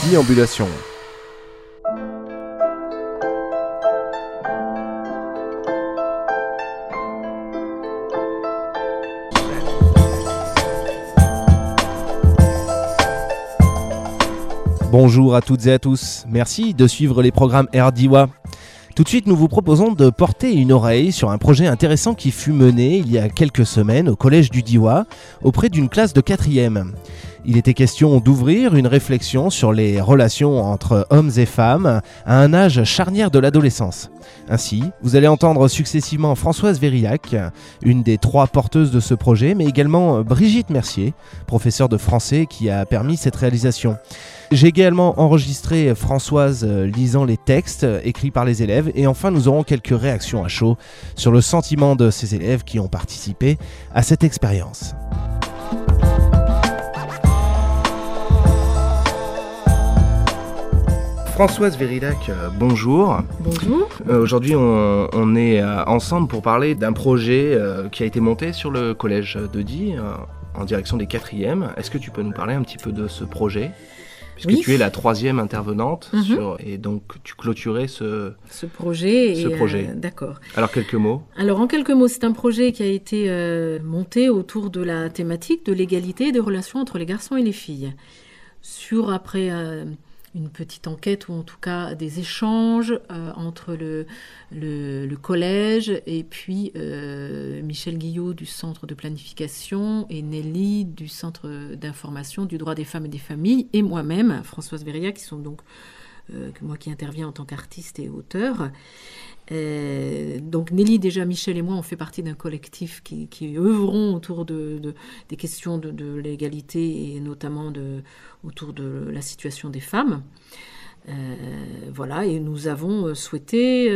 Déambulation. Bonjour à toutes et à tous, merci de suivre les programmes RDIWA. Tout de suite, nous vous proposons de porter une oreille sur un projet intéressant qui fut mené il y a quelques semaines au collège du Diois auprès d'une classe de 4e. Il était question d'ouvrir une réflexion sur les relations entre hommes et femmes à un âge charnière de l'adolescence. Ainsi, vous allez entendre successivement Françoise Vérillac, une des 3 porteuses de ce projet, mais également Brigitte Mercier, professeure de français qui a permis cette réalisation. J'ai également enregistré Françoise lisant les textes écrits par les élèves et enfin nous aurons quelques réactions à chaud sur le sentiment de ces élèves qui ont participé à cette expérience. Françoise Vérillac, bonjour. Bonjour. Aujourd'hui, on est ensemble pour parler d'un projet qui a été monté sur le collège de Die en direction des 4e. Est-ce que tu peux nous parler un petit peu de ce projet ? Puisque oui. Tu es la 3e intervenante et donc tu clôturais ce projet. D'accord. Alors quelques mots. Alors en quelques mots, c'est un projet qui a été monté autour de la thématique de l'égalité et des relations entre les garçons et les filles. Après une petite enquête ou en tout cas des échanges entre le collège et puis Michel Guillot du centre de planification et Nelly du centre d'information du droit des femmes et des familles et moi-même, Françoise Vérillac, qui sont donc moi qui interviens en tant qu'artiste et auteur. Donc Nelly, déjà Michel et moi, on fait partie d'un collectif qui œuvront autour des questions de l'égalité et notamment autour de la situation des femmes. Voilà, et nous avons souhaité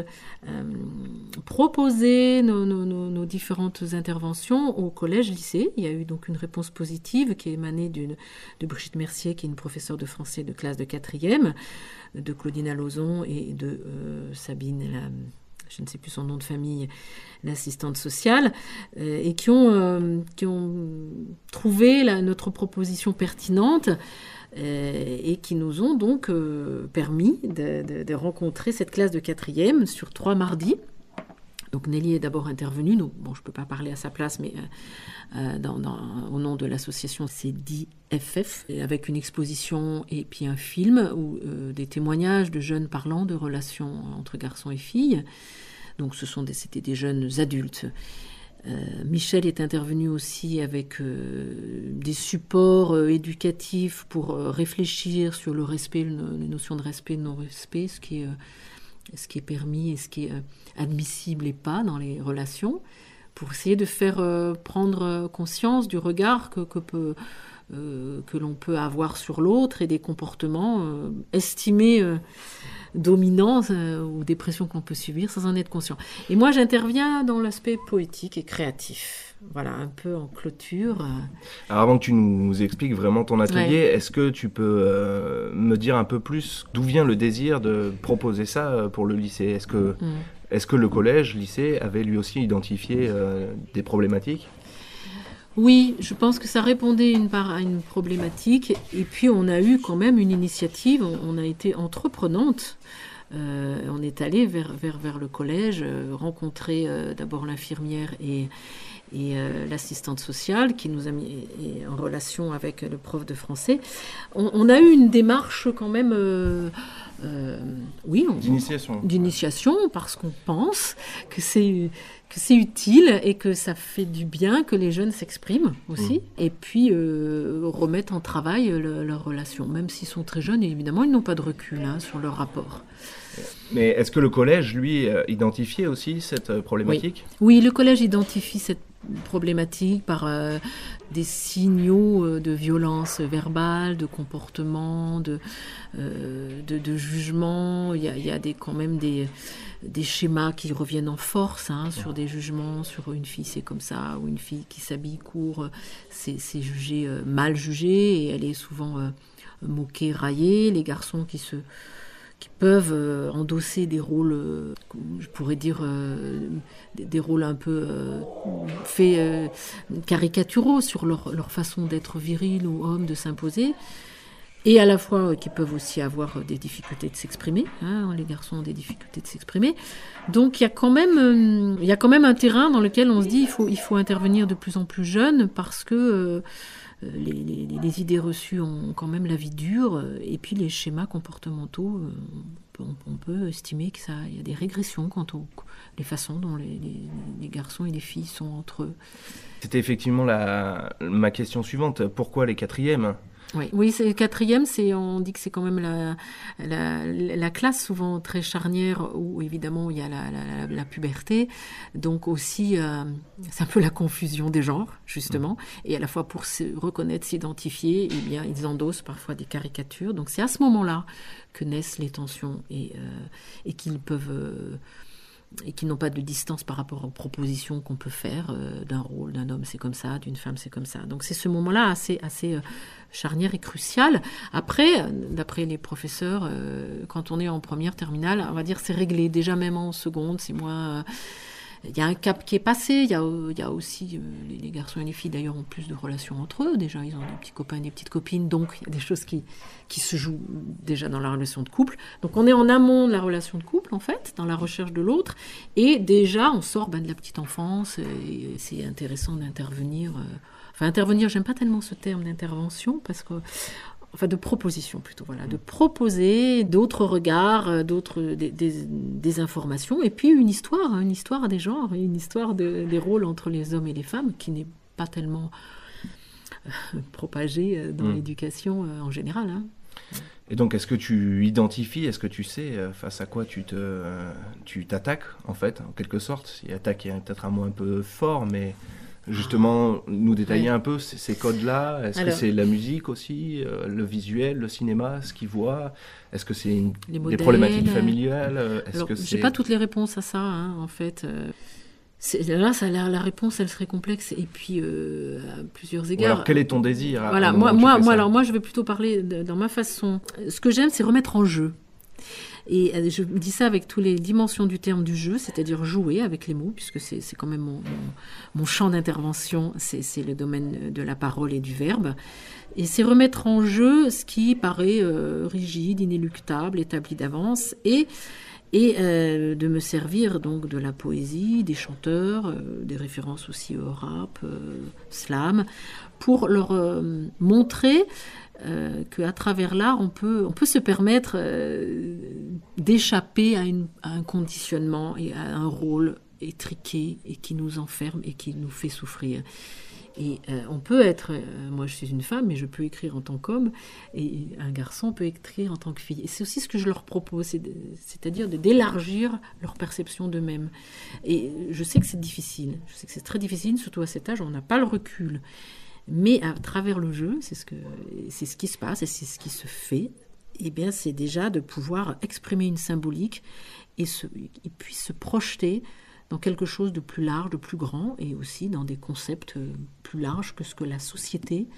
proposer nos différentes interventions au collège-lycée. Il y a eu donc une réponse positive qui est émanée de Brigitte Mercier, qui est une professeure de français de classe de 4e, de Claudine Alozon et de Sabine, je ne sais plus son nom de famille, l'assistante sociale, et qui ont trouvé notre proposition pertinente et qui nous ont donc permis de rencontrer cette classe de 4e sur 3 mardis. Donc Nelly est d'abord intervenue, donc, je ne peux pas parler à sa place, mais au nom de l'association c'est DIFF, avec une exposition et puis un film où des témoignages de jeunes parlant de relations entre garçons et filles. Donc c'était des jeunes adultes. Michel est intervenu aussi avec des supports éducatifs pour réfléchir sur le respect, les notions de respect et de non-respect, ce qui est permis et ce qui est admissible et pas dans les relations, pour essayer de faire prendre conscience du regard que l'on peut avoir sur l'autre et des comportements estimés dominants ou des pressions qu'on peut subir sans en être conscient. Et moi, j'interviens dans l'aspect poétique et créatif. Voilà, un peu en clôture. Alors avant que tu nous expliques vraiment ton atelier, Est-ce que tu peux me dire un peu plus d'où vient le désir de proposer ça pour le lycée ? Est-ce que le collège, lycée, avait lui aussi identifié des problématiques ? Oui, je pense que ça répondait à une problématique. Et puis, on a eu quand même une initiative. On a été entreprenante. On est allé vers le collège, rencontrer d'abord l'infirmière et l'assistante sociale qui nous a mis en relation avec le prof de français. On a eu une démarche quand même... d'initiation, parce qu'on pense que c'est utile et que ça fait du bien que les jeunes s'expriment aussi, et puis remettent en travail leurs relations, même s'ils sont très jeunes, et évidemment ils n'ont pas de recul sur leur rapport. Mais est-ce que le collège, lui, identifiait aussi cette problématique ? Oui, le collège identifie cette problématique par des signaux de violence verbale, de comportement, de jugement. Il y a quand même des schémas qui reviennent en force sur des jugements, sur une fille c'est comme ça, ou une fille qui s'habille court, c'est jugé, mal jugé, et elle est souvent moquée, raillée. Les garçons qui peuvent endosser des rôles, je pourrais dire, des rôles un peu caricaturaux sur leur façon d'être viril ou homme, de s'imposer. et à la fois qui peuvent aussi avoir des difficultés de s'exprimer. Les garçons ont des difficultés de s'exprimer. Donc il y a quand même un terrain dans lequel on se dit il faut intervenir de plus en plus jeune parce que les idées reçues ont quand même la vie dure, et puis les schémas comportementaux, on peut estimer qu'il y a des régressions quant aux les façons dont les garçons et les filles sont entre eux. C'était effectivement ma question suivante. Pourquoi les quatrièmes ? Oui, c'est le quatrième, on dit que c'est quand même la classe souvent très charnière où évidemment il y a la puberté, donc aussi c'est un peu la confusion des genres justement, et à la fois pour se reconnaître, s'identifier, eh bien ils endossent parfois des caricatures, donc c'est à ce moment-là que naissent les tensions et qu'ils peuvent et qui n'ont pas de distance par rapport aux propositions qu'on peut faire d'un rôle, d'un homme c'est comme ça, d'une femme c'est comme ça. Donc c'est ce moment-là assez charnière et crucial. Après, d'après les professeurs, quand on est en première terminale, on va dire c'est réglé. Déjà même en seconde, c'est moins... Il y a un cap qui est passé, il y a aussi, les garçons et les filles d'ailleurs ont plus de relations entre eux, déjà ils ont des petits copains et des petites copines, donc il y a des choses qui se jouent déjà dans la relation de couple. Donc on est en amont de la relation de couple en fait, dans la recherche de l'autre, et déjà on sort de la petite enfance, et c'est intéressant d'intervenir. Intervenir, j'aime pas tellement ce terme d'intervention, parce que... Enfin, de proposition plutôt, voilà, de proposer d'autres regards, des informations, et puis une histoire des genres, une histoire des rôles entre les hommes et les femmes, qui n'est pas tellement propagée dans l'éducation en général. Et donc, est-ce que tu identifies, est-ce que tu sais face à quoi tu t'attaques, en fait, en quelque sorte ? Et attaque est peut-être un mot un peu fort, mais... Justement, nous détailler un peu ces codes-là. Est-ce que c'est la musique aussi, le visuel, le cinéma, ce qu'ils voient ? Est-ce que c'est des problématiques familiales ? Je n'ai pas toutes les réponses à ça, en fait. La réponse, elle serait complexe, et puis à plusieurs égards. Alors, quel est ton désir ? Voilà, moi, je vais plutôt parler dans ma façon. Ce que j'aime, c'est remettre en jeu. Et je dis ça avec toutes les dimensions du terme du jeu, c'est-à-dire jouer avec les mots, puisque c'est quand même mon champ d'intervention, c'est le domaine de la parole et du verbe. Et c'est remettre en jeu ce qui paraît rigide, inéluctable, établi d'avance, et de me servir donc de la poésie, des chanteurs, des références aussi au rap, slam, pour leur montrer qu'à travers l'art, on peut se permettre d'échapper à un conditionnement et à un rôle étriqué et qui nous enferme et qui nous fait souffrir. Et on peut être, moi je suis une femme, mais je peux écrire en tant qu'homme, et un garçon peut écrire en tant que fille. Et c'est aussi ce que je leur propose, c'est-à-dire d'élargir leur perception d'eux-mêmes. Et je sais que c'est difficile, je sais que c'est très difficile, surtout à cet âge où on n'a pas le recul. Mais à travers le jeu, c'est ce qui se passe et c'est ce qui se fait. Eh bien, c'est déjà de pouvoir exprimer une symbolique et puis se projeter dans quelque chose de plus large, de plus grand, et aussi dans des concepts plus larges que ce que la société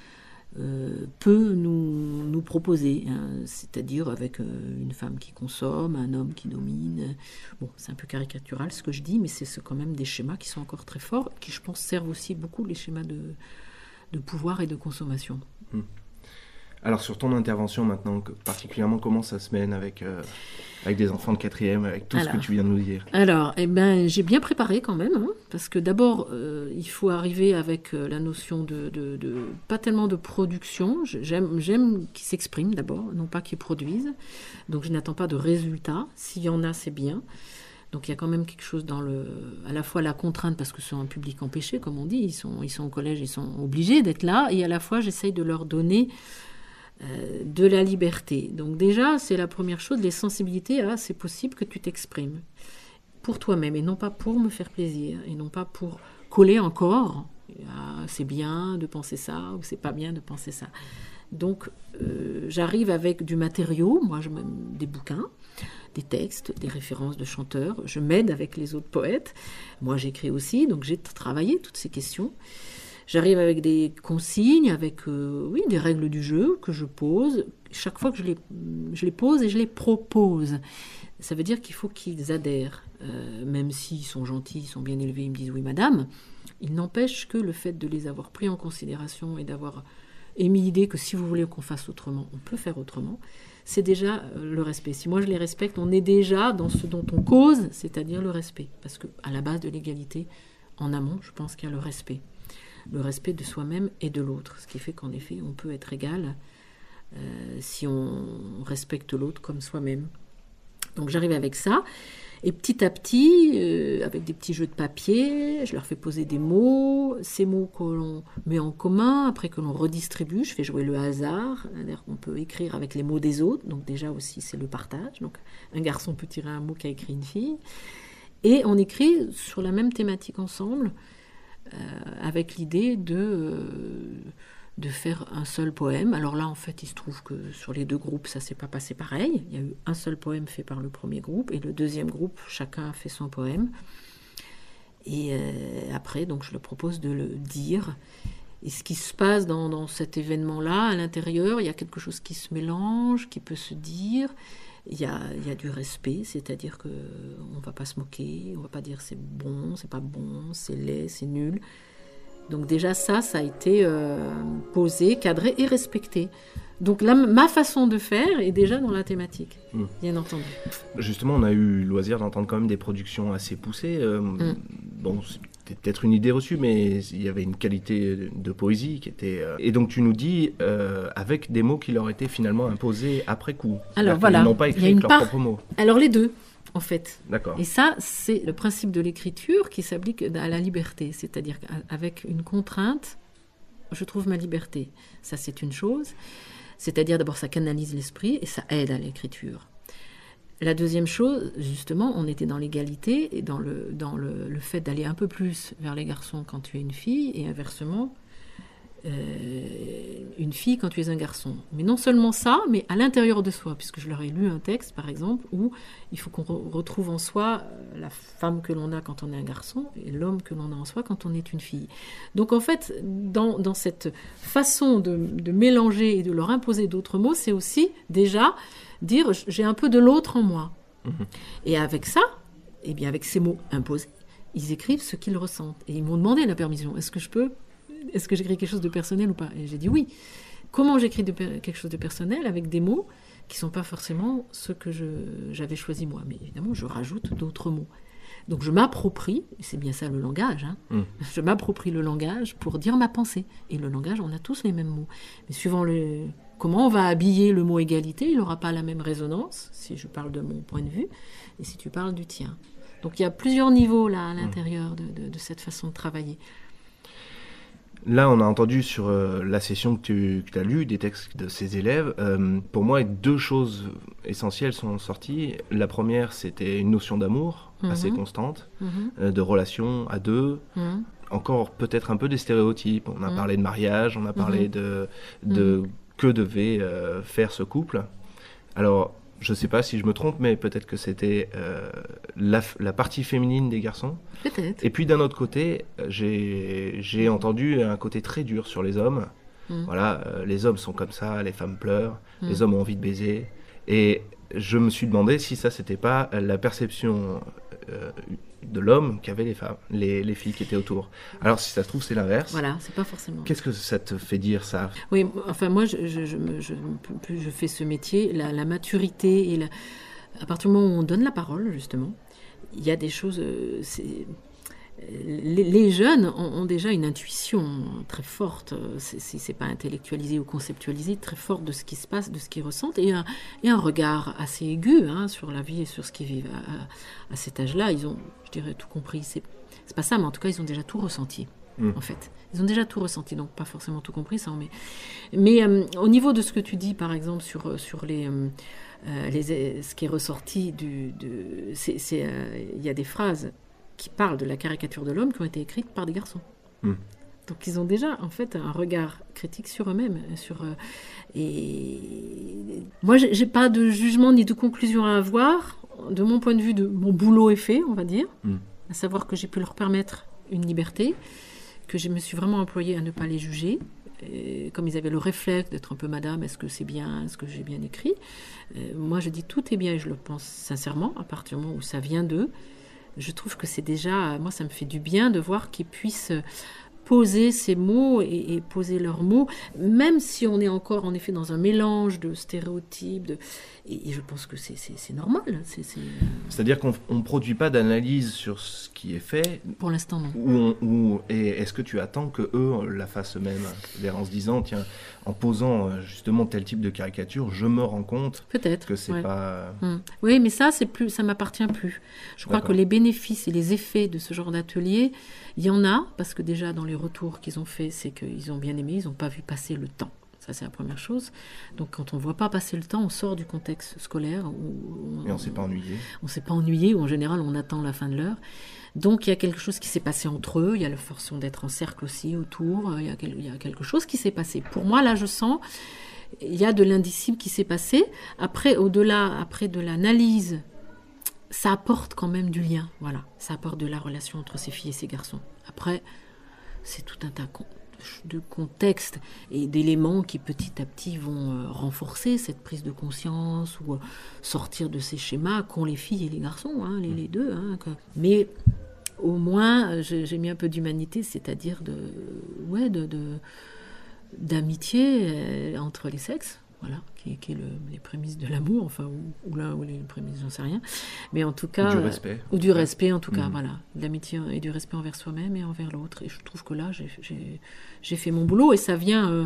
peut nous proposer, c'est-à-dire avec une femme qui consomme, un homme qui domine. Bon, c'est un peu caricatural ce que je dis, mais c'est quand même des schémas qui sont encore très forts, qui je pense servent aussi beaucoup les schémas de pouvoir et de consommation. Alors sur ton intervention maintenant, particulièrement comment ça se mène avec des enfants de quatrième, avec tout ce que tu viens de nous dire ? Alors, j'ai bien préparé quand même, parce que d'abord, il faut arriver avec la notion de pas tellement de production. J'aime qu'ils s'expriment d'abord, non pas qu'ils produisent. Donc je n'attends pas de résultats. S'il y en a, c'est bien. Donc il y a quand même quelque chose à la fois la contrainte, parce que c'est un public empêché, comme on dit, ils sont au collège, ils sont obligés d'être là, et à la fois j'essaye de leur donner de la liberté. Donc déjà, c'est la première chose, les sensibilités à c'est possible que tu t'exprimes pour toi-même, et non pas pour me faire plaisir, et non pas pour coller encore, c'est bien de penser ça, ou c'est pas bien de penser ça. Donc j'arrive avec du matériau, des bouquins, des textes, des références de chanteurs. Je m'aide avec les autres poètes. Moi, j'écris aussi, donc j'ai travaillé toutes ces questions. J'arrive avec des consignes, avec des règles du jeu que je pose. Chaque fois que je les pose et je les propose. Ça veut dire qu'il faut qu'ils adhèrent. Même s'ils sont gentils, ils sont bien élevés, ils me disent « oui, madame », il n'empêche que le fait de les avoir pris en considération et d'avoir émis l'idée que si vous voulez qu'on fasse autrement, on peut faire autrement. C'est déjà le respect. Si moi je les respecte, on est déjà dans ce dont on cause, c'est-à-dire le respect. Parce qu'à la base de l'égalité, en amont, je pense qu'il y a le respect. Le respect de soi-même et de l'autre. Ce qui fait qu'en effet, on peut être égal si on respecte l'autre comme soi-même. Donc j'arrive avec ça. Et petit à petit, avec des petits jeux de papier, je leur fais poser des mots, ces mots que l'on met en commun, après que l'on redistribue, je fais jouer le hasard, c'est-à-dire qu'on peut écrire avec les mots des autres, donc déjà aussi c'est le partage, donc un garçon peut tirer un mot qu'a écrit une fille, et on écrit sur la même thématique ensemble, avec l'idée de faire un seul poème. Alors là, en fait, il se trouve que sur les deux groupes, ça ne s'est pas passé pareil. Il y a eu un seul poème fait par le premier groupe et le deuxième groupe, chacun a fait son poème. Et après, donc, je leur propose de le dire. Et ce qui se passe dans cet événement-là, à l'intérieur, il y a quelque chose qui se mélange, qui peut se dire. Il y a du respect, c'est-à-dire qu'on ne va pas se moquer, on ne va pas dire c'est bon, c'est pas bon, c'est laid, c'est nul. Donc déjà ça a été posé, cadré et respecté. Donc là, ma façon de faire est déjà dans la thématique, bien entendu. Justement, on a eu le loisir d'entendre quand même des productions assez poussées. Bon, c'était peut-être une idée reçue, mais il y avait une qualité de poésie qui était... Et donc tu nous dis, avec des mots qui leur étaient finalement imposés après coup. Alors voilà, ils n'ont pas écrit avec leurs propres mots. Alors les deux. En fait. D'accord. Et ça, c'est le principe de l'écriture qui s'applique à la liberté. C'est-à-dire qu'avec une contrainte, je trouve ma liberté. Ça, c'est une chose. C'est-à-dire, d'abord, ça canalise l'esprit et ça aide à l'écriture. La deuxième chose, justement, on était dans l'égalité et dans le fait d'aller un peu plus vers les garçons quand tu es une fille et inversement, une fille quand tu es un garçon. Mais non seulement ça, mais à l'intérieur de soi, puisque je leur ai lu un texte, par exemple, où il faut qu'on retrouve en soi la femme que l'on a quand on est un garçon et l'homme que l'on a en soi quand on est une fille. Donc en fait, dans cette façon de mélanger et de leur imposer d'autres mots, c'est aussi déjà dire j'ai un peu de l'autre en moi. Et avec ça, et bien avec ces mots imposés, ils écrivent ce qu'ils ressentent. Et ils m'ont demandé la permission. Est-ce que j'écris quelque chose de personnel ou pas? Et j'ai dit oui. Comment j'écris quelque chose de personnel avec des mots qui ne sont pas forcément ceux que j'avais choisis moi? Mais évidemment, je rajoute d'autres mots. Donc je m'approprie, et c'est bien ça le langage, je m'approprie le langage pour dire ma pensée. Et le langage, on a tous les mêmes mots. Mais suivant comment on va habiller le mot égalité, il n'aura pas la même résonance, si je parle de mon point de vue, et si tu parles du tien. Donc il y a plusieurs niveaux là à l'intérieur de cette façon de travailler. Là, on a entendu sur la session que tu as lue, des textes de ces élèves. Pour moi, deux choses essentielles sont sorties. La première, c'était une notion d'amour assez constante, de relation à deux. Encore peut-être un peu des stéréotypes. On a parlé de mariage, on a parlé de que devait faire ce couple. Alors, je ne sais pas si je me trompe, mais peut-être que c'était la partie féminine des garçons. Peut-être. Et puis d'un autre côté, j'ai entendu un côté très dur sur les hommes. Voilà, les hommes sont comme ça, les femmes pleurent, les hommes ont envie de baiser. Et je me suis demandé si ça, c'était pas la perception de l'homme qu'avaient les femmes, les filles qui étaient autour. Alors si ça se trouve, c'est l'inverse. Voilà, c'est pas forcément. Qu'est-ce que ça te fait dire, ça? Oui, enfin moi, je fais ce métier, la maturité, et à partir du moment où on donne la parole, justement, il y a des choses... Les jeunes ont déjà une intuition très forte, c'est pas intellectualisé ou conceptualisé, très forte de ce qui se passe, de ce qu'ils ressentent, et un regard assez aigu sur la vie et sur ce qu'ils vivent. À cet âge-là, ils ont, je dirais, tout compris. C'est pas ça, mais en tout cas, ils ont déjà tout ressenti, en fait. Ils ont déjà tout ressenti, donc pas forcément tout compris, ça en met. Mais au niveau de ce que tu dis, par exemple, sur ce qui est ressorti il y a des phrases qui parlent de la caricature de l'homme qui ont été écrites par des garçons. Donc ils ont déjà en fait un regard critique sur eux-mêmes. Et moi, j'ai pas de jugement ni de conclusion à avoir. De mon point de vue, mon boulot est fait, on va dire. À savoir que j'ai pu leur permettre une liberté, que je me suis vraiment employée à ne pas les juger. Et comme ils avaient le réflexe d'être un peu madame, est-ce que c'est bien, est-ce que j'ai bien écrit? Moi, je dis tout est bien et je le pense sincèrement, à partir du moment où ça vient d'eux. Je trouve que c'est déjà, moi ça me fait du bien de voir qu'ils puissent poser ces mots et poser leurs mots, même si on est encore en effet dans un mélange de stéréotypes, et je pense que c'est normal. C'est-à-dire qu'on ne produit pas d'analyse sur ce qui est fait. Pour l'instant, non. Et est-ce que tu attends qu'eux la fassent eux-mêmes, c'est-à-dire en se disant, tiens, en posant justement tel type de caricature, je me rends compte peut-être que c'est pas... Oui, mais ça m'appartient plus. Je crois que les bénéfices et les effets de ce genre d'atelier, il y en a, parce que déjà dans les retours qu'ils ont fait, c'est qu'ils ont bien aimé, ils n'ont pas vu passer le temps. Ça, c'est la première chose. Donc, quand on ne voit pas passer le temps, on sort du contexte scolaire. Et on ne s'est pas ennuyé. On ne s'est pas ennuyé, ou en général, on attend la fin de l'heure. Donc, il y a quelque chose qui s'est passé entre eux. Il y a la façon d'être en cercle aussi autour. Il y a quelque chose qui s'est passé. Pour moi, là, je sens, il y a de l'indicible qui s'est passé. Après, après de l'analyse, ça apporte quand même du lien. Voilà. Ça apporte de la relation entre ces filles et ces garçons. Après, c'est tout un tas de contexte et d'éléments qui petit à petit vont renforcer cette prise de conscience ou sortir de ces schémas qu'ont les filles et les garçons, les deux. Mais au moins, j'ai mis un peu d'humanité, c'est-à-dire d'amitié entre les sexes. Voilà, qui est les prémices de l'amour, enfin, ou les prémices, j'en sais rien. Mais en tout cas... Ou du respect. Ou du respect, en tout cas, voilà. De l'amitié et du respect envers soi-même et envers l'autre. Et je trouve que là, j'ai fait mon boulot et ça vient,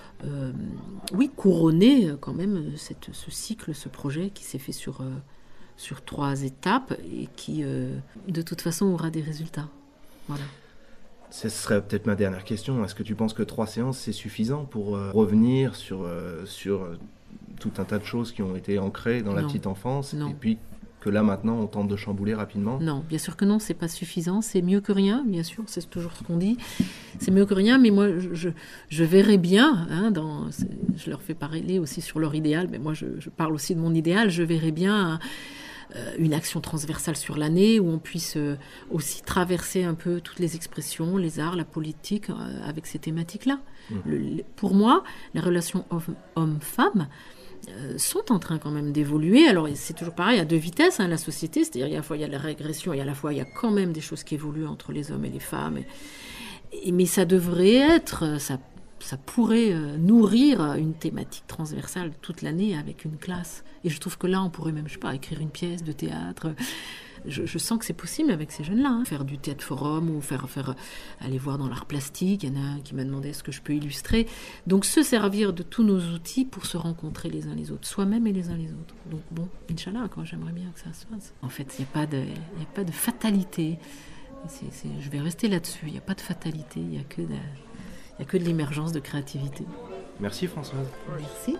couronner quand même ce cycle, ce projet qui s'est fait sur 3 étapes et qui, de toute façon, aura des résultats. Voilà. Ce serait peut-être ma dernière question. Est-ce que tu penses que 3 séances, c'est suffisant pour revenir sur tout un tas de choses qui ont été ancrées dans la petite enfance et puis que là, maintenant, on tente de chambouler rapidement? Non, bien sûr que non, c'est pas suffisant. C'est mieux que rien, bien sûr, c'est toujours ce qu'on dit. C'est mieux que rien, mais moi, je verrais bien, je leur fais parler aussi sur leur idéal, mais moi, je parle aussi de mon idéal, je verrais bien... une action transversale sur l'année où on puisse aussi traverser un peu toutes les expressions, les arts, la politique avec ces thématiques-là. Pour moi, les relations hommes-femmes sont en train quand même d'évoluer. Alors c'est toujours pareil, à 2 vitesses, la société, c'est-à-dire à la fois il y a la régression et à la fois il y a quand même des choses qui évoluent entre les hommes et les femmes. Mais ça devrait être... Ça pourrait nourrir une thématique transversale toute l'année avec une classe. Et je trouve que là, on pourrait même, écrire une pièce de théâtre. Je sens que c'est possible avec ces jeunes-là. Faire du théâtre forum ou aller voir dans l'art plastique. Il y en a un qui m'a demandé est-ce que je peux illustrer. Donc, se servir de tous nos outils pour se rencontrer les uns les autres, soi-même et les uns les autres. Donc, bon, Inch'Allah, j'aimerais bien que ça se fasse. En fait, il n'y a pas de fatalité. Je vais rester là-dessus. Il n'y a pas de fatalité. Il n'y a que de l'émergence de créativité. Merci Françoise. Merci.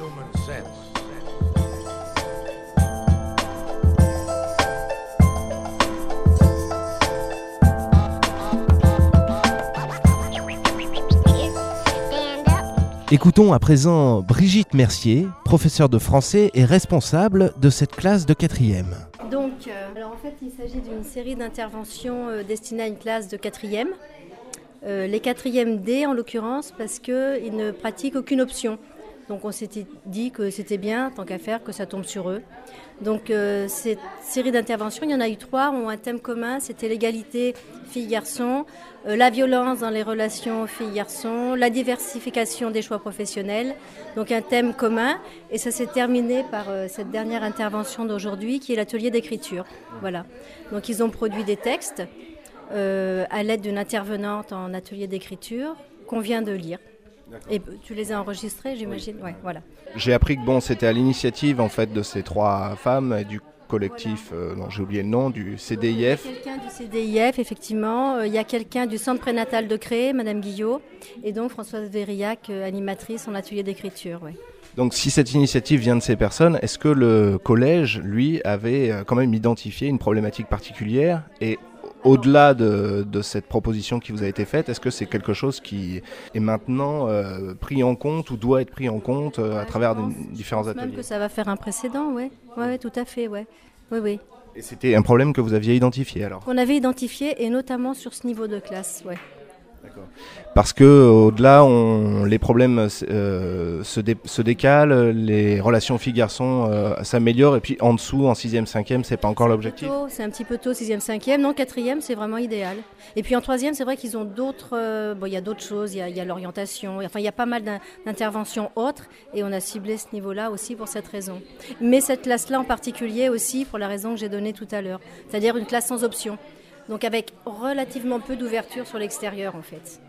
Écoutons à présent Brigitte Mercier, professeure de français et responsable de cette classe de 4e. Donc, alors en fait, il s'agit d'une série d'interventions destinées à une classe de 4e. Les 4e D en l'occurrence parce qu'ils ne pratiquent aucune option. Donc on s'était dit que c'était bien, tant qu'à faire, que ça tombe sur eux. Donc cette série d'interventions, il y en a eu 3, ont un thème commun, c'était l'égalité filles-garçons, la violence dans les relations filles-garçons, la diversification des choix professionnels. Donc un thème commun et ça s'est terminé par cette dernière intervention d'aujourd'hui qui est l'atelier d'écriture. Voilà. Donc ils ont produit des textes. À l'aide d'une intervenante en atelier d'écriture qu'on vient de lire. D'accord. Et tu les as enregistrés, j'imagine. Oui. Ouais, voilà. J'ai appris que c'était à l'initiative en fait de ces 3 femmes et du collectif, j'ai oublié le nom, du CDIF. Il y a quelqu'un du CDIF, effectivement. Il y a quelqu'un du centre prénatal de Cré, Madame Guillot, et donc Françoise Vérillac, animatrice en atelier d'écriture. Ouais. Donc si cette initiative vient de ces personnes, est-ce que le collège, lui, avait quand même identifié une problématique particulière et au-delà de cette proposition qui vous a été faite, est-ce que c'est quelque chose qui est maintenant pris en compte ou doit être pris en compte à travers différents ateliers? Même que ça va faire un précédent, oui, tout à fait, oui. Et c'était un problème que vous aviez identifié alors? Qu'on avait identifié et notamment sur ce niveau de classe, oui. Parce que au-delà, les problèmes se décalent, les relations filles-garçons s'améliorent, et puis en dessous, en 6e, 5e, c'est pas encore l'objectif. C'est un petit peu tôt, 6e, 5e. Non, 4e, c'est vraiment idéal. Et puis en 3e, c'est vrai qu'ils ont d'autres... il y a d'autres choses, il y a l'orientation, enfin il y a pas mal d'interventions autres, et on a ciblé ce niveau-là aussi pour cette raison. Mais cette classe-là en particulier aussi, pour la raison que j'ai donnée tout à l'heure, c'est-à-dire une classe sans option. Donc avec relativement peu d'ouverture sur l'extérieur en fait.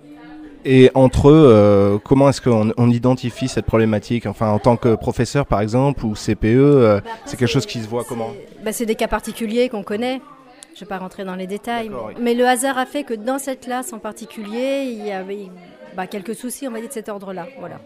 Et entre eux, comment est-ce qu'on identifie cette problématique? Enfin, en tant que professeur, par exemple, ou CPE, c'est quelque chose qui se voit comment? C'est des cas particuliers qu'on connaît. Je ne vais pas rentrer dans les détails. Oui. Mais le hasard a fait que dans cette classe en particulier, il y avait quelques soucis, on va dire, de cet ordre-là. Voilà.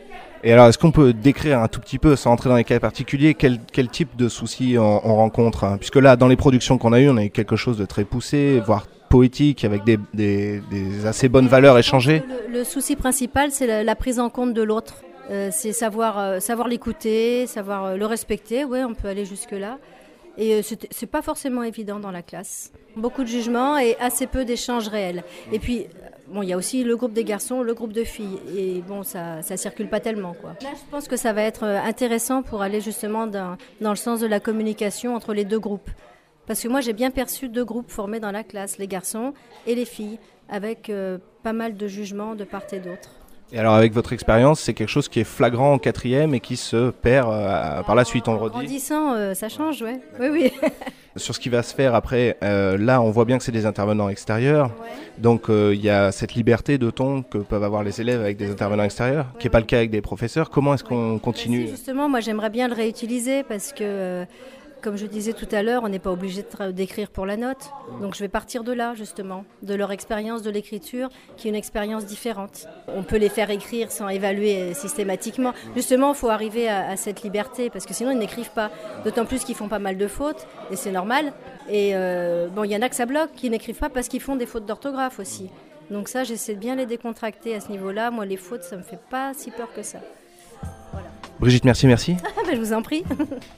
Et alors, est-ce qu'on peut décrire un tout petit peu, sans entrer dans les cas particuliers, quel type de soucis on rencontre, hein? Puisque là, dans les productions qu'on a eues, on a eu quelque chose de très poussé, voire poétique, avec des assez bonnes valeurs échangées. Le souci principal, c'est la prise en compte de l'autre. C'est savoir l'écouter, savoir le respecter. Oui, on peut aller jusque-là. Et c'est pas forcément évident dans la classe. Beaucoup de jugements et assez peu d'échanges réels. Et puis, il y a aussi le groupe des garçons, le groupe de filles. Et ça circule pas tellement, quoi. Là, je pense que ça va être intéressant pour aller justement dans le sens de la communication entre les deux groupes. Parce que moi, j'ai bien perçu 2 groupes formés dans la classe, les garçons et les filles, avec pas mal de jugements de part et d'autre. Et alors, avec votre expérience, c'est quelque chose qui est flagrant en 4e et qui se perd par la suite, on le redit. En grandissant, ça change, ouais. Oui. Sur ce qui va se faire après, là, on voit bien que c'est des intervenants extérieurs. Ouais. Donc, il y a cette liberté de ton que peuvent avoir les élèves avec des intervenants extérieurs, qui n'est pas le cas avec des professeurs. Comment est-ce qu'on continue? Justement, moi, j'aimerais bien le réutiliser parce que... Comme je disais tout à l'heure, on n'est pas obligé d'écrire pour la note. Donc je vais partir de là, justement, de leur expérience de l'écriture, qui est une expérience différente. On peut les faire écrire sans évaluer systématiquement. Justement, il faut arriver à cette liberté, parce que sinon, ils n'écrivent pas. D'autant plus qu'ils font pas mal de fautes, et c'est normal. Et il y en a que ça bloque, qui n'écrivent pas parce qu'ils font des fautes d'orthographe aussi. Donc ça, j'essaie de bien les décontracter à ce niveau-là. Moi, les fautes, ça me fait pas si peur que ça. Voilà. Brigitte, merci. Je vous en prie.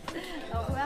Au revoir.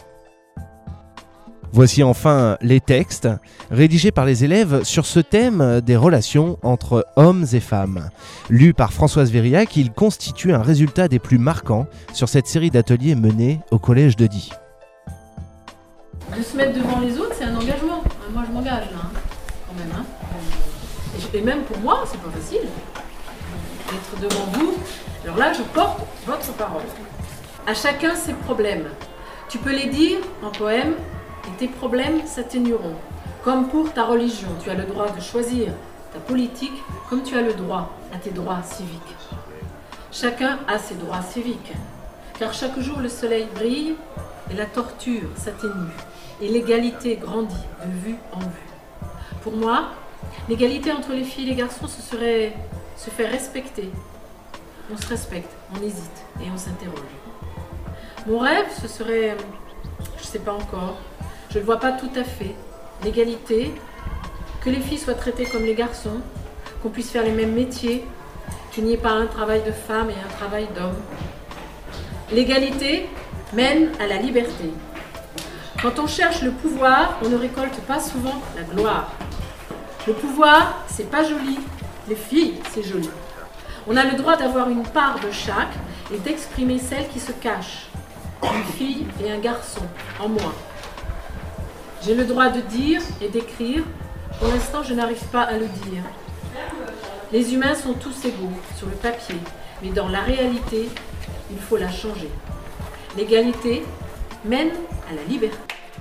Voici enfin les textes rédigés par les élèves sur ce thème des relations entre hommes et femmes. Lus par Françoise Vérillac, ils constituent un résultat des plus marquants sur cette série d'ateliers menés au collège de Die. De se mettre devant les autres, c'est un engagement. Moi, je m'engage là, quand même. Et même pour moi, c'est pas facile d'être devant vous. Alors là, je porte votre parole. À chacun ses problèmes. Tu peux les dire en poème. Et tes problèmes s'atténueront. Comme pour ta religion, tu as le droit de choisir ta politique comme tu as le droit à tes droits civiques. Chacun a ses droits civiques, car chaque jour le soleil brille et la torture s'atténue et l'égalité grandit de vue en vue. Pour moi, l'égalité entre les filles et les garçons, ce serait se faire respecter. On se respecte, on hésite et on s'interroge. Mon rêve, ce serait, je ne sais pas encore, je ne le vois pas tout à fait. L'égalité, que les filles soient traitées comme les garçons, qu'on puisse faire les mêmes métiers, qu'il n'y ait pas un travail de femme et un travail d'homme. L'égalité mène à la liberté. Quand on cherche le pouvoir, on ne récolte pas souvent la gloire. Le pouvoir, c'est pas joli. Les filles, c'est joli. On a le droit d'avoir une part de chaque et d'exprimer celle qui se cache. Une fille et un garçon, en moi. J'ai le droit de dire et d'écrire. Pour l'instant, je n'arrive pas à le dire. Les humains sont tous égaux sur le papier, mais dans la réalité, il faut la changer. L'égalité mène à la liberté.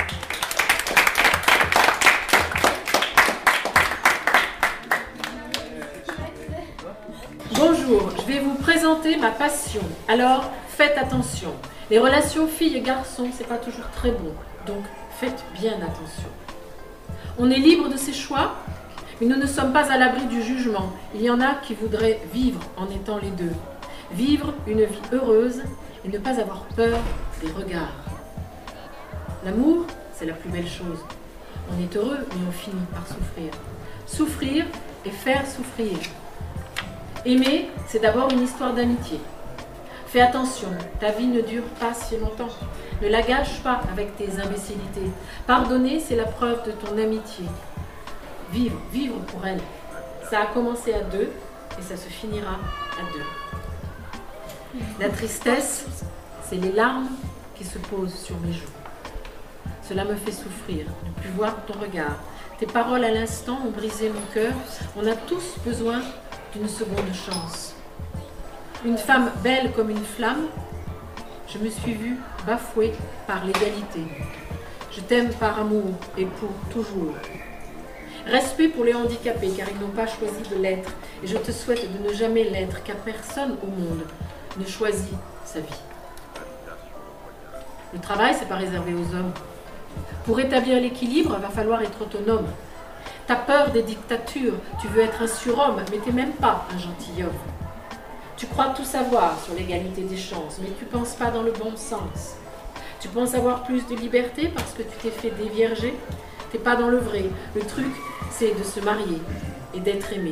Bonjour, je vais vous présenter ma passion. Alors, faites attention. Les relations filles et garçons, c'est pas toujours très bon. Donc, faites bien attention. On est libre de ses choix, mais nous ne sommes pas à l'abri du jugement. Il y en a qui voudraient vivre en étant les deux. Vivre une vie heureuse et ne pas avoir peur des regards. L'amour, c'est la plus belle chose. On est heureux, mais on finit par souffrir. Souffrir et faire souffrir. Aimer, c'est d'abord une histoire d'amitié. Fais attention, ta vie ne dure pas si longtemps. Ne la gâche pas avec tes imbécilités. Pardonner, c'est la preuve de ton amitié. Vivre pour elle, Ça a commencé à 2 et ça se finira à 2. La tristesse, c'est les larmes qui se posent sur mes joues. Cela me fait souffrir, ne plus voir ton regard. Tes paroles à l'instant ont brisé mon cœur. On a tous besoin d'une seconde chance. Une femme belle comme une flamme, je me suis vue bafouée par l'égalité. Je t'aime par amour et pour toujours. Respect pour les handicapés car ils n'ont pas choisi de l'être. Et je te souhaite de ne jamais l'être car personne au monde ne choisit sa vie. Le travail, c'est pas réservé aux hommes. Pour établir l'équilibre, il va falloir être autonome. T'as peur des dictatures, tu veux être un surhomme, mais t'es même pas un gentilhomme. Tu crois tout savoir sur l'égalité des chances, mais tu penses pas dans le bon sens. Tu penses avoir plus de liberté parce que tu t'es fait dévierger. T'es pas dans le vrai. Le truc, c'est de se marier et d'être aimé.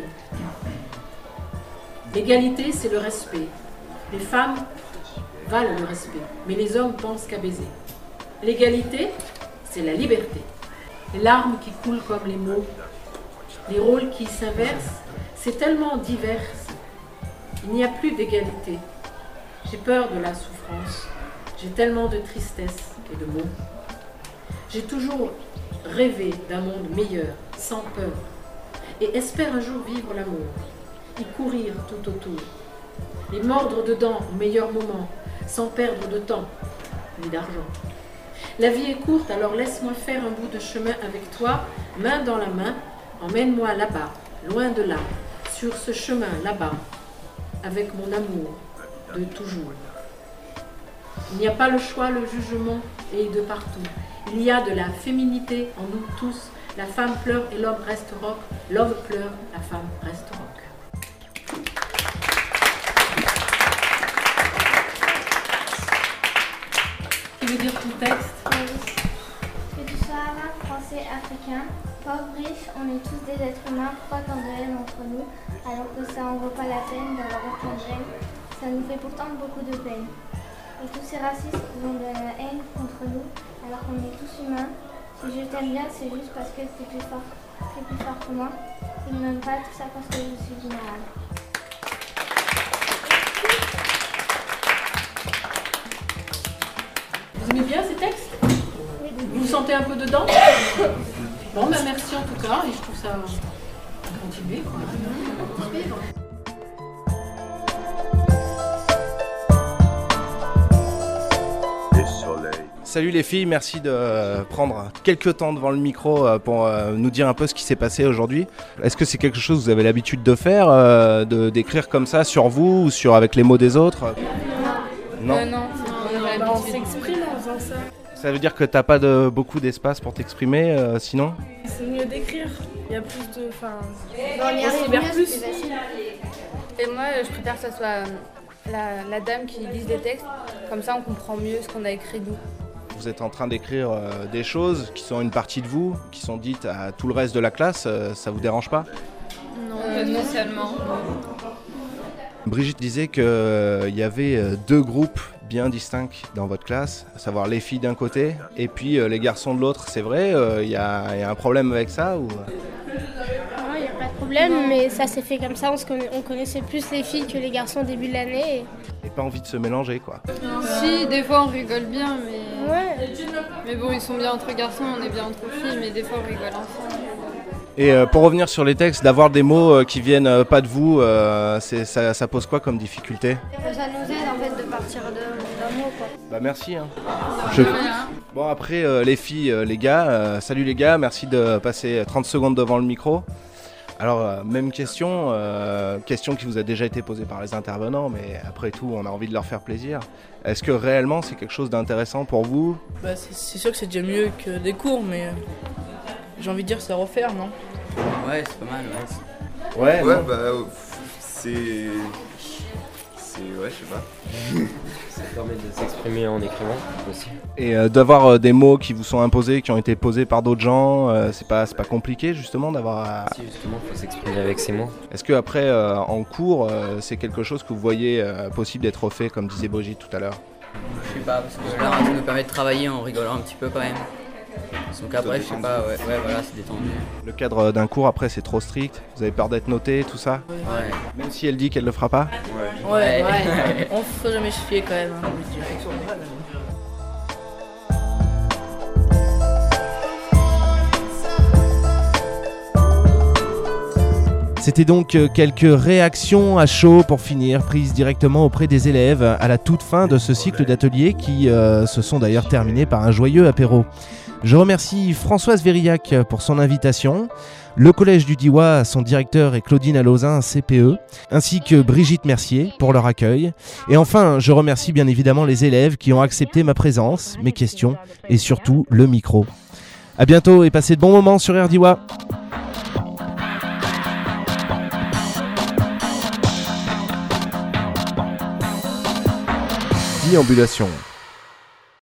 L'égalité, c'est le respect. Les femmes valent le respect, mais les hommes pensent qu'à baiser. L'égalité, c'est la liberté. Les larmes qui coulent comme les mots, les rôles qui s'inversent, c'est tellement divers. Il n'y a plus d'égalité. J'ai peur de la souffrance. J'ai tellement de tristesse et de mots. J'ai toujours rêvé d'un monde meilleur, sans peur, et espère un jour vivre l'amour, y courir tout autour, les mordre dedans au meilleur moment, sans perdre de temps ni d'argent. La vie est courte, alors laisse-moi faire un bout de chemin avec toi, main dans la main, emmène-moi là-bas, loin de là, sur ce chemin là-bas, avec mon amour de toujours. Il n'y a pas le choix, le jugement est de partout. Il y a de la féminité en nous tous. La femme pleure et l'homme reste rock. L'homme pleure, la femme reste rock. Qui veut dire ton texte? Que tu sois arabe, français, africain, pauvre, riche, on est tous des êtres humains. Pourquoi tant de haine entre nous, alors que ça en vaut pas la peine d'avoir autant de haine? Ça nous fait pourtant beaucoup de peine. Et tous ces racistes ont de la haine contre nous, alors qu'on est tous humains. Si je t'aime bien, c'est juste parce que t'es plus fort que moi. Ils ne m'aiment pas, tout ça parce que je suis générale. Vous aimez bien ces textes? Vous vous sentez un peu dedans? Bon, ben merci en tout cas, et je trouve ça continuer. Salut les filles, merci de prendre quelques temps devant le micro pour nous dire un peu ce qui s'est passé aujourd'hui. Est-ce que c'est quelque chose que vous avez l'habitude de faire, d'écrire comme ça sur vous ou avec les mots des autres? Non. On s'exprime en faisant ça. Ça veut dire que t'as pas beaucoup d'espace pour t'exprimer sinon? C'est mieux d'écrire. Il y a plus de... On y arrive mieux, c'est plus facile. Et moi, je préfère que ce soit la dame qui lise les textes. Comme ça, on comprend mieux ce qu'on a écrit nous. Vous êtes en train d'écrire des choses qui sont une partie de vous, qui sont dites à tout le reste de la classe, ça vous dérange pas? Non, pas spécialement. Brigitte disait qu'il y avait deux groupes bien distincts dans votre classe, à savoir les filles d'un côté et puis les garçons de l'autre. C'est vrai, il y a un problème avec ça ou... Non, il n'y a pas de problème, mais ça s'est fait comme ça. On connaissait plus les filles que les garçons au début de l'année. Et pas envie de se mélanger, quoi. Si, des fois on rigole bien, mais... Ouais. Mais bon, ils sont bien entre garçons, on est bien entre filles, mais des fois on rigole ensemble. Et pour revenir sur les textes, d'avoir des mots qui viennent pas de vous, ça pose quoi comme difficulté? Ça nous aide en fait de partir d'un mot, quoi. Bah merci. Hein. Bon après les filles, les gars, salut les gars, merci de passer 30 secondes devant le micro. Alors même question qui vous a déjà été posée par les intervenants, mais après tout on a envie de leur faire plaisir. Est-ce que réellement c'est quelque chose d'intéressant pour vous? Bah, c'est sûr que c'est déjà mieux que des cours, mais j'ai envie de dire c'est à refaire, non? Ouais, c'est pas mal, ouais. Ouais, c'est... Ouais, je sais pas. Ça permet de s'exprimer en écrivant aussi. Et d'avoir des mots qui vous sont imposés, qui ont été posés par d'autres gens, c'est pas compliqué justement d'avoir... Si justement, il faut s'exprimer avec ces mots. Est-ce que après en cours, c'est quelque chose que vous voyez possible d'être refait, comme disait Brigitte tout à l'heure? Je sais pas, parce que là, ça nous permet de travailler en rigolant un petit peu quand même. Donc après, je sais pas, ouais, voilà, c'est détendu. Le cadre d'un cours, après, c'est trop strict. Vous avez peur d'être noté, tout ça? Ouais. Même si elle dit qu'elle le fera pas? Ouais. On faut jamais se fier quand même. Hein. C'était donc quelques réactions à chaud pour finir, prises directement auprès des élèves à la toute fin de ce cycle d'ateliers qui se sont d'ailleurs terminés par un joyeux apéro. Je remercie Françoise Vérillac pour son invitation, le Collège du Diois, son directeur et Claudine Alauzin, CPE, ainsi que Brigitte Mercier pour leur accueil. Et enfin, je remercie bien évidemment les élèves qui ont accepté ma présence, mes questions et surtout le micro. À bientôt et passez de bons moments sur Air Diois. Déambulation.